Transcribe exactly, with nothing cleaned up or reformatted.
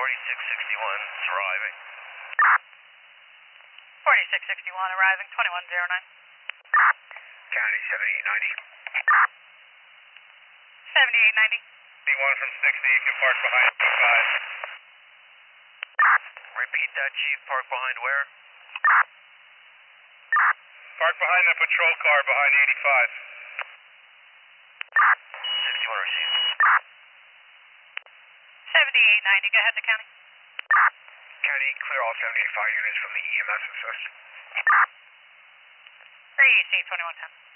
forty-six sixty-one is arriving. forty-six sixty-one arriving, twenty-one oh nine. County seventy-eight ninety. seventy-eight ninety. one from sixty, you can park behind eighty-five. Repeat that, Chief. Park behind where? Park behind the patrol car behind eighty-five. sixty-one received. seventy-eight ninety, go ahead to county. County, clear all seventy-eight fire units from the E M S assist. three E C twenty-one ten.